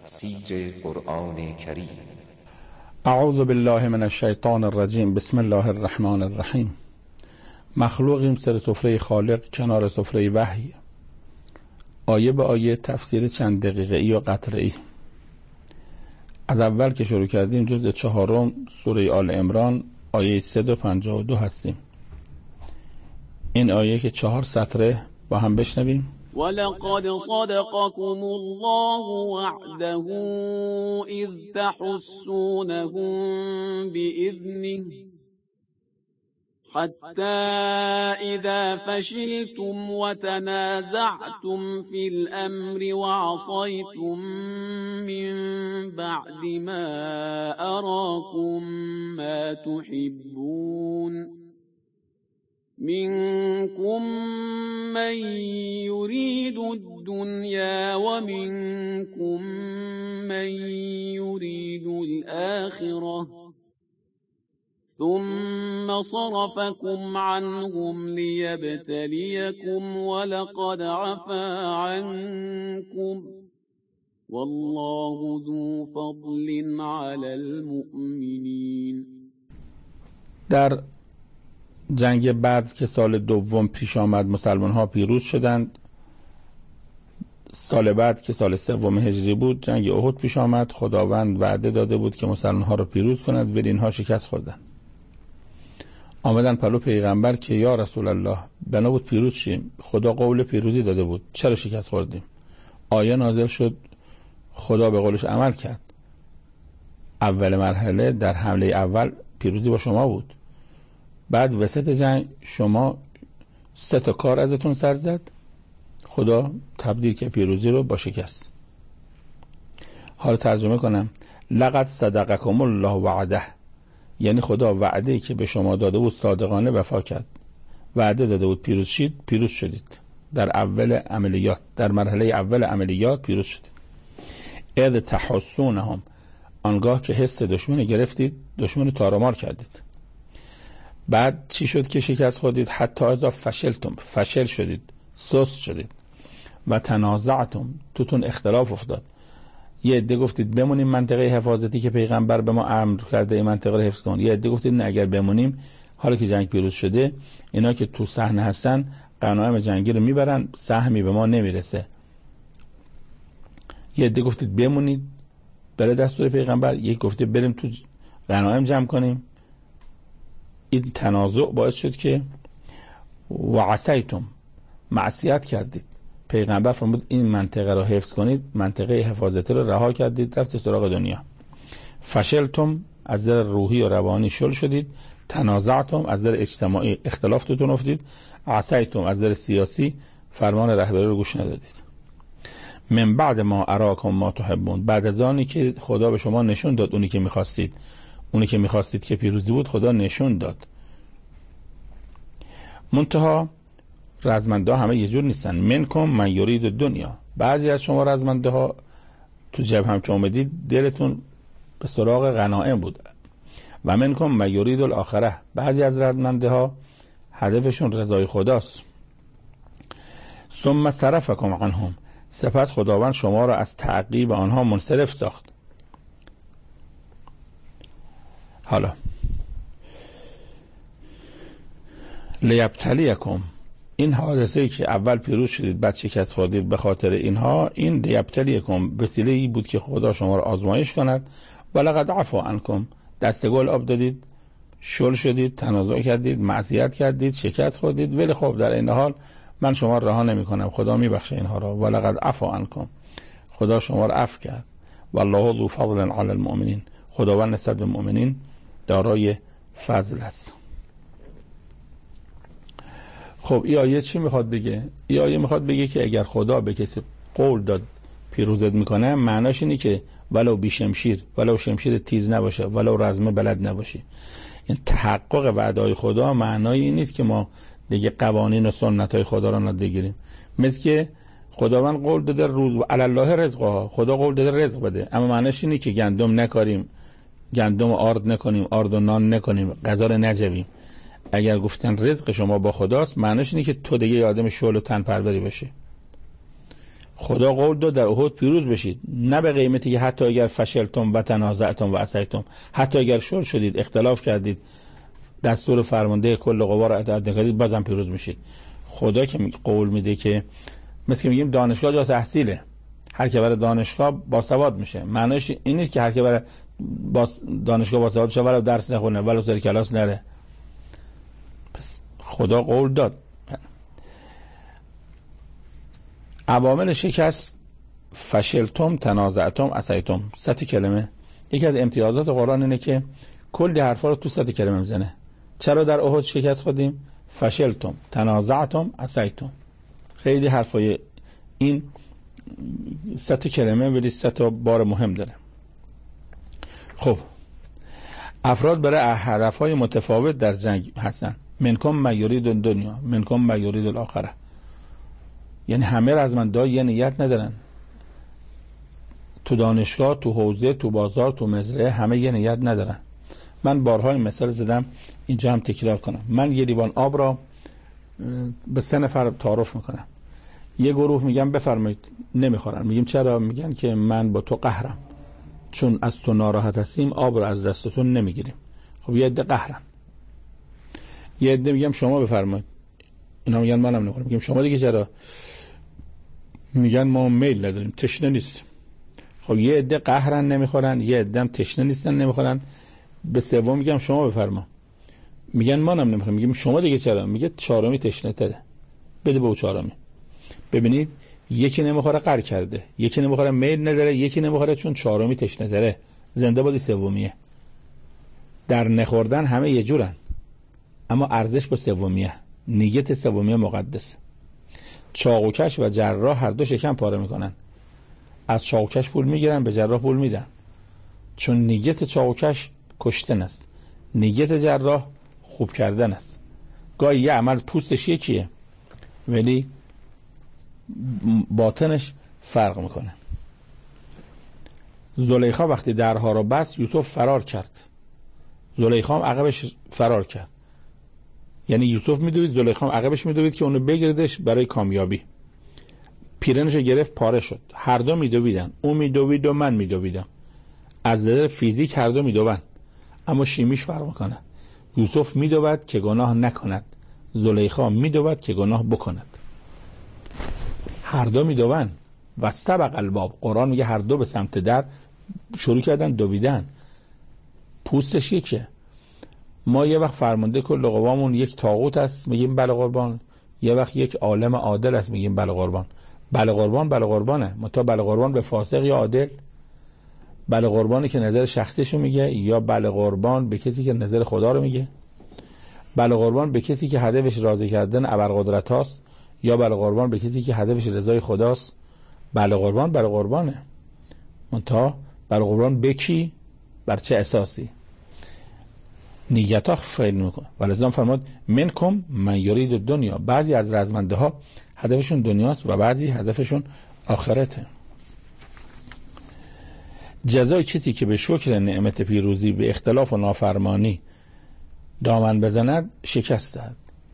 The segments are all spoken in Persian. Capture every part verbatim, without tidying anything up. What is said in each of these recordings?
تفسیر قرآن کریم. اعوذ بالله من الشیطان الرجیم. بسم الله الرحمن الرحیم. مخلوقیم سر سفره خالق کنار سفره وحی. آیه به آیه تفسیر چند دقیقه ای و قطره ای. از اول که شروع کردیم جزء چهارم سوره آل عمران آیه صد و پنجاه و دو هستیم. این آیه که چهار سطره با هم بشنویم. ولقد صدقكم الله وعده إذ تحسونهم بإذنه حتى إذا فشلتم وتنازعتم في الأمر وعصيتم من بعد ما أراكم ما تحبون منكم من يريد الدنيا ومنكم من يريد الآخرة ثم صرفكم عنهم ليبتليكم ولقد عفا عنكم والله ذو فضل على المؤمنين. در جنگ بدر که سال دوم پیش آمد مسلمان ها پیروز شدند. سال بعد که سال سوم هجری بود جنگ احد پیش آمد. خداوند وعده داده بود که مسلمان ها رو پیروز کند ولی اینها شکست خوردند. آمدن پلو پیغمبر که یا رسول الله بنا بود پیروز شیم، خدا قول پیروزی داده بود، چرا شکست خوردیم؟ آیه نازل شد، خدا به قولش عمل کرد. اول مرحله در حمله اول پیروزی با شما بود، بعد وسط جنگ شما سه تا کار ازتون سر زد، خدا تبدیل که پیروزی رو با شکست. حالا ترجمه کنم. لقد صدقكم الله وعده، یعنی خدا وعده که به شما داده بود صادقانه وفا کرد. وعده داده بود پیروز شید، پیروز شدید. در اول عملیات، در مرحله اول عملیات پیروز شدید. اذ تحسونهم، آنگاه که حس دشمن گرفتید، دشمن تارمار کردید. بعد چی شد که شکست خوردید؟ حتی اذا فشلتم، فشل شدید، سست شدید. و تنازعتم، توتون اختلاف افتاد. یه عده گفتید بمونیم منطقه حفاظتی که پیغمبر به ما امر کرده این منطقه رو حفظ کن. یه عده گفتید نه، اگر بمونیم حالا که جنگ پیروز شده اینا که تو صحنه هستن غنایم جنگی رو میبرن، سهمی به ما نمیرسه. یه عده گفتید بمونید بره دستور پیغمبر، یک گفته بریم تو غنایم جمع کنیم. این تنازع باعث شد که وعصیتم، معصیت کردید. پیغمبر فرمود این منطقه رو حفظ کنید، منطقه حفاظتی رو رها کردید، رفت سراغ دنیا. فشلتم، از نظر روحی و روانی شل شدید. تنازعتم، از نظر اجتماعی اختلاف توتون افتید. عصیتم، از نظر سیاسی فرمان رهبری رو گوش ندادید. من بعد ما اراکم ما تحبون، بعد از آنی که خدا به شما نشون داد اونی که میخواستید، اونی که میخواستید که پیروزی بود، خدا نشون داد. منتها رزمنده ها همه یه جور نیستن. منکم من یرید دنیا، بعضی از شما رزمنده ها تو جبهه هم که اومدید دلتون به سراغ غنایم بود. و منکم من یرید الاخره، بعضی از رزمنده ها هدفشون رضای خداست. ثم صرفکم عنهم، سپس خداوند شما را از تعقیب آنها منصرف ساخت. حالا لیبتلیکم، این حادثه‌ای که اول پیروز شدید بعد شکست خوردید به خاطر اینها، این لیبتلیکم وسیله‌ای بود که خدا شما را آزمایش کند. ولقد عفا عنکم، دستگل آب دادید، شل شدید، تنازع کردید، معصیت کردید، شکست خوردید، ولی خب در این حال من شما را رها نمی‌کنم، خدا میبخشه اینها را. ولقد عفا عنکم، خدا شما را عفو کرد. والله ذو فضل علی المؤمنین، خداوند نسبت به مؤمنین دارای فضل است. خب این آیه چی میخواد بگه؟ این آیه میخواد بگه که اگر خدا به کسی قول داد پیروزت میکنه، معناش اینه که ولو بی شمشیر، ولو شمشیر تیز نباشه، ولو رزمه بلد نباشی. این تحقق وعده‌های خدا معنای این نیست که ما دیگه قوانین و سنت‌های خدا رو نادیده. مثل که خداوند قول داده روز و علی الله رزقها، خدا قول داده رزق بده، اما معناش اینه که گندم نکاریم، گندم آرد نکنیم، آرد و نان نکنیم، غذا رو نجویم. اگر گفتن رزق شما با خداست، معنیش اینه که تو دیگه آدم شعل و تن پروری بشی. خدا قول داد در احد پیروز بشید، نه به قیمتی که حتی اگر فشلتم و تنازعتم و عصیتم، حتی اگر شر شدید، اختلاف کردید، دستور فرمانده کل قوا را اطاعت نکردید، بازم پیروز میشید. خدا که قول میده که مثل که میگیم دانشگاه جا تحصیله، هر که بره دانشگاه باسواد میشه. معنیش این نیست که هر که بره دانشگاه باسواد بشه ولو درس نخونه ولو سر کلاس نره. پس خدا قول داد. عوامل شکست: فشلتم، تنازعتم، عصیتم. سه کلمه. یکی از امتیازات قرآن اینه که کلی حرفا رو تو سه کلمه میزنه. چرا در احد شکست خوردیم؟ فشلتم، تنازعتم، عصیتم. خیلی حرفای این سه کلمه ولی سه تا بار مهم داره. خب افراد برای هدفهای متفاوت در جنگ هستن. منکم من یرید دنیا، منکم من یرید الاخره. یعنی همه رزمنده ها یه نیت ندارن. تو دانشگاه، تو حوزه، تو بازار، تو مزرعه همه یه نیت ندارن. من بارها این مثال زدم، اینجا هم تکرار کنم. من یه لیوان آب را به سه نفر تعارف میکنم. یه گروه میگن بفرمایید، نمیخورن. میگیم چرا؟ میگن که من با تو قهرم، چون از تو ناراحت هستیم آب را از دستتون نمیگیریم. خب یه عده قهرن. یه عده میگم شما بفرمایید، اینا میگن منم نمیخورم. میگیم شما دیگه چرا؟ میگن ما میل نداریم، تشنه نیستیم. خب یه عده قهرن نمیخورن، یه عده هم تشنه نیستن نمیخورن. به سوم میگم شما بفرما، میگن منم نمیخورم. میگیم شما دیگه چرا؟ میگه چهارمی تشنه تره، بده به اون چهارمی. ببینید یکی نمیخوره قهر کرده، یکی نمیخوره میل نداره، یکی نمیخوره چون چهارمی تشنه تره. زنده بادی سومیه. در نخوردن همه یه جورن، اما ارزش با سومیه. نیت سومیه مقدس. چاقوکش و جراح هر دو شکم پاره میکنن. از چاقوکش پول میگیرن، به جراح پول میدن، چون نیت چاقوکش کشتن است، نیت جراح خوب کردن است. گاهی یه عمل پوستش یکیه ولی باطنش فرق میکنه. زلیخا وقتی درها رو بست، یوسف فرار کرد. زلیخا هم عقبش فرار کرد. یعنی یوسف میدوید، زلیخا هم عقبش میدوید که اونو بگیردش برای کامیابی. پیرنشو گرفت، پاره شد. هر دو میدویدن، اون میدوید و من میدویدم. از نظر فیزیک هر دو میدوند، اما شیمیش فرق میکنه. یوسف میدوید که گناه نکند، زلیخا میدوید که گناه بکند. هر دو میدوند. و استبق الباب، قرآن میگه هر دو به سمت در شروع کردن دویدن. پوستش یکه. ما یه وقت فرمانده کل قوامون یک طاغوت است، میگیم بله قربان. یه وقت یک عالم عادل است، میگیم بله قربان. بله قربان بله قربانه. متا بله قربان به فاسق یا عادل؟ بله قربانی که نظر شخصیشو میگه، یا بله قربان به کسی که نظر خدا رو میگه؟ بله قربان به کسی که هدفش راضی کردن ابرقدرت هاست، یا بله قربان به کسی که هدفش رضای خداست؟ بله قربان بله قربانه. متا بله قربان به کی؟ بر چه اساسی؟ نیت ها فعل میکنه. ولذا فرمود منکم من یرید دنیا. بعضی از رزمنده ها هدفشون دنیاست و بعضی هدفشون آخرته. جزای کسی که به شکر نعمت پیروزی به اختلاف و نافرمانی دامن بزند شکست دهد.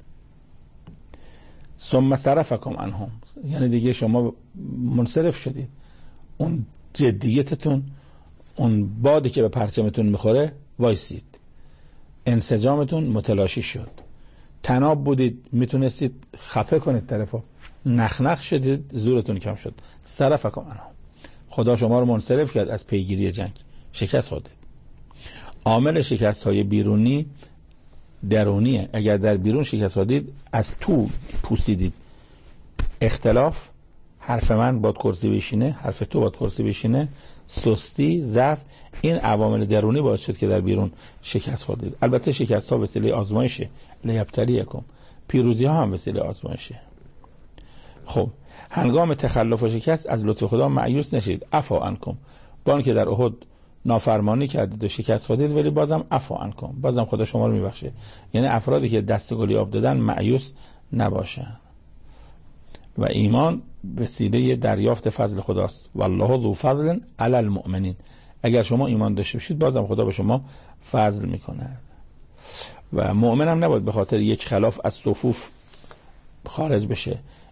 ثم صرفکم عنهم، یعنی دیگه شما منصرف شدید. اون جدیتتون، اون بادی که به پرچمتون میخوره وایسید. انسجامتون متلاشی شد. تناب بودید، میتونستید خفه کنید طرفو، نخنخ شدید، زورتون کم شد. صرفکم عنهم، خدا شما رو منصرف کرد از پیگیری جنگ، شکست خوردید. عامل شکست های بیرونی درونیه. اگر در بیرون شکست خوردید، از تو پوسیدید. اختلاف، حرف من باد کرسی بشینه، حرف تو باد کرسی بشینه، سستی، ضعف، این عوامل درونی باعث شد که در بیرون شکست خوردید. البته شکست ها وسیله آزمایشه، لیبتلیکم. پیروزی ها هم وسیله آزمایشه. خب هنگام تخلف و شکست از لطف خدا مایوس نشید. عفا عنکم، با اینکه در احد نافرمانی کردید و شکست خوردید، ولی بازم عفا عنکم، بازم خدا شما رو میبخشه. یعنی افرادی که دست گلی آب دادن مایوس نباشن. و ایمان وسیله دریافت فضل خداست. والله ذو فضل علی المؤمنین. اگر شما ایمان داشته باشید، بازم خدا به شما فضل میکند. و مؤمن هم نباید به خاطر یک خلاف از صفوف خارج بشه.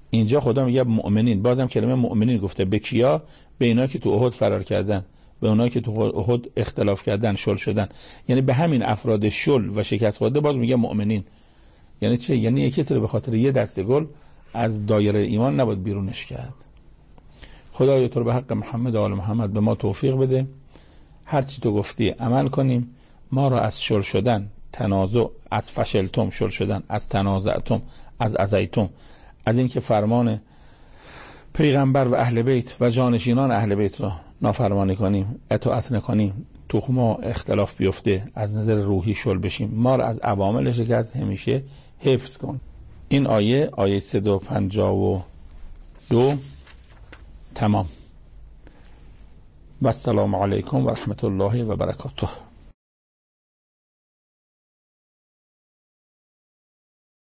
اینجا خدا میگه مؤمنین، بازم کلمه مؤمنین گفته. به کیا؟ به اینا که تو احد فرار کردن، به اونایی که تو احد اختلاف کردن، شل شدن. یعنی به همین افراد شل و شکست خورده باز میگه مؤمنین. یعنی چه؟ یعنی یک کسی رو به خاطر یه دسته گل از دایره ایمان نباید بیرونش کرد. خدایا تو رو به حق محمد و آل محمد به ما توفیق بده، هر چی تو گفتی عمل کنیم، ما را از شل شدن، تنازع، از فشلتم شل شدن، از تنازعتم، از ازیتم، از این که فرمان پیغمبر و اهل بیت و جانشینان اهل بیت را نافرمانی کنیم، اطاعت نکنیم، تو ما اختلاف بیفته، از نظر روحی شل بشیم، ما را از عوامل شکست همیشه حفظ کن. این آیه آیه صد و پنجاه و دو تمام. و السلام علیکم و رحمت الله و برکاته.